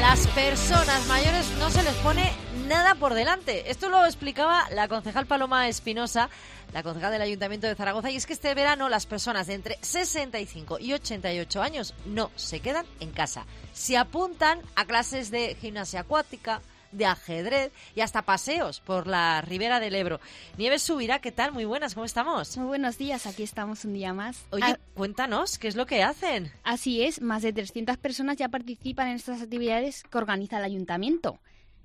las personas mayores no se les pone nada por delante. Esto lo explicaba la concejal Paloma Espinosa, la concejal del Ayuntamiento de Zaragoza, y es que este verano las personas de entre 65 y 88 años no se quedan en casa. Se apuntan a clases de gimnasia acuática, de ajedrez y hasta paseos por la ribera del Ebro. Nieves Subirá, ¿qué tal? Muy buenas, ¿cómo estamos? Muy buenos días, aquí estamos un día más. Oye, cuéntanos, ¿qué es lo que hacen? Así es, más de 300 personas ya participan en estas actividades que organiza el Ayuntamiento.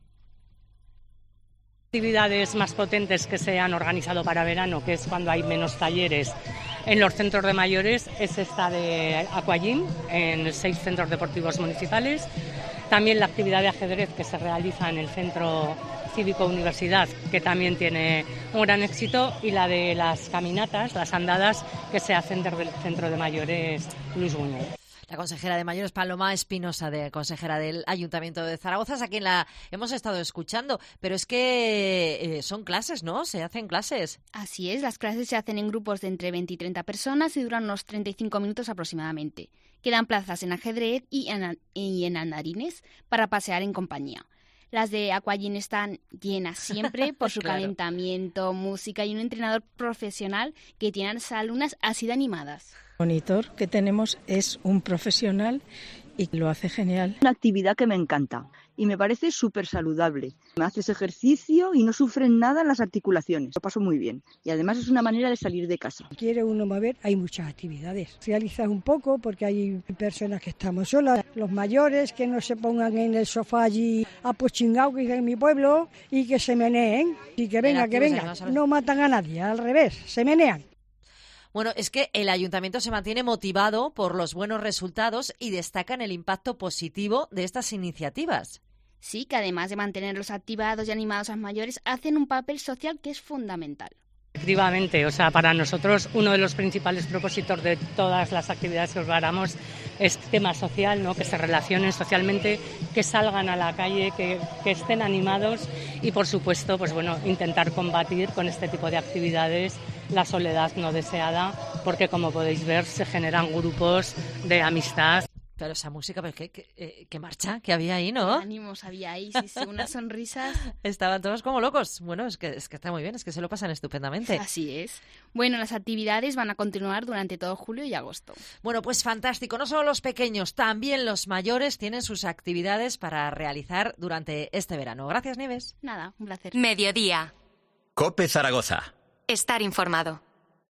Actividades más potentes que se han organizado para verano, que es cuando hay menos talleres en los centros de mayores, es esta de Aquagym, en 6 centros deportivos municipales. También la actividad de ajedrez que se realiza en el Centro Cívico Universidad, que también tiene un gran éxito, y la de las caminatas, las andadas, que se hacen desde el Centro de Mayores Luis Buñuel. La consejera de Mayores, Paloma Espinosa, consejera del Ayuntamiento de Zaragoza, es a quien la hemos estado escuchando. Pero es que son clases, ¿no? Se hacen clases. Así es, las clases se hacen en grupos de entre 20 y 30 personas y duran unos 35 minutos aproximadamente. Quedan plazas en ajedrez y en andarines para pasear en compañía. Las de Aquagym están llenas siempre por su calentamiento, música y un entrenador profesional que tiene a las alumnas así de animadas. El monitor que tenemos es un profesional y lo hace genial. Una actividad que me encanta y me parece súper saludable. Haces ejercicio y no sufren nada en las articulaciones. Lo paso muy bien y además es una manera de salir de casa. Quiere uno mover, hay muchas actividades. Realizas un poco porque hay personas que estamos solas. Los mayores que no se pongan en el sofá allí apochingados, que dicen en mi pueblo, y que se meneen. Y que venga, no matan a nadie, al revés, se menean. Bueno, es que el Ayuntamiento se mantiene motivado por los buenos resultados y destacan el impacto positivo de estas iniciativas. Sí, que además de mantenerlos activados y animados a mayores, hacen un papel social que es fundamental. Efectivamente, para nosotros uno de los principales propósitos de todas las actividades que organizamos es tema social, ¿no? Que se relacionen socialmente, que salgan a la calle, que estén animados y, por supuesto, intentar combatir con este tipo de actividades la soledad no deseada, porque, como podéis ver, se generan grupos de amistad. Pero esa música, pero ¿qué marcha que había ahí, ¿no? Ánimos había ahí, sí, unas sonrisas. Estaban todos como locos. Bueno, es que está muy bien, es que se lo pasan estupendamente. Así es. Bueno, las actividades van a continuar durante todo julio y agosto. Bueno, pues fantástico. No solo los pequeños, también los mayores tienen sus actividades para realizar durante este verano. Gracias, Nieves. Nada, un placer. Mediodía. COPE Zaragoza. Estar informado.